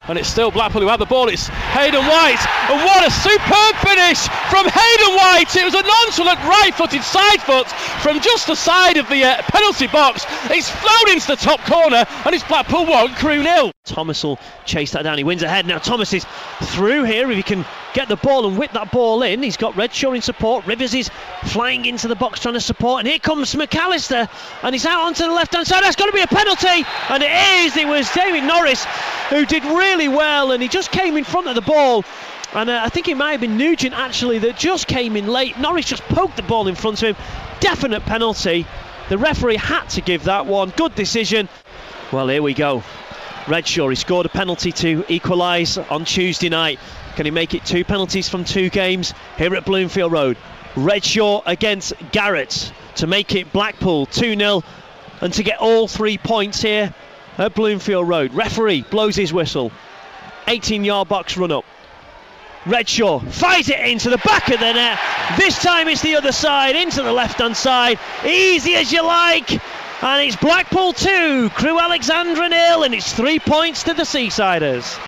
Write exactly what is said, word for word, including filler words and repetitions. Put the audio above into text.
and it's still Blackpool who have the ball. It's Hayden White, and what a superb finish from Hayden White. It was a nonchalant right-footed side foot from just the side of the uh, penalty box. It's flown into the top corner, and it's Blackpool one, Crewe nil. Thomas will chase that down. He wins ahead. Now Thomas is through here. If he can get the ball and whip that ball in, he's got Redshaw in support. Rivers is flying into the box trying to support, and here comes McAllister, and he's out onto the left-hand side. That's got to be a penalty, and it is. It was David Norris who did really well, and he just came in front of the ball. And uh, I think it might have been Nugent actually that just came in late. Norris just poked the ball in front of him. Definite penalty. The referee had to give that one. Good decision. Well, here we go. Redshaw, he scored a penalty to equalise on Tuesday night. Can he make it two penalties from two games here at Bloomfield Road? Redshaw against Garrett to make it Blackpool two nil and to get all three points here at Bloomfield Road. Referee blows his whistle. eighteen yard box run up. Redshaw fires it into the back of the net. This time it's the other side, into the left hand side. Easy as you like. And it's Blackpool two, Crewe Alexandra nil, and it's three points to the Seasiders.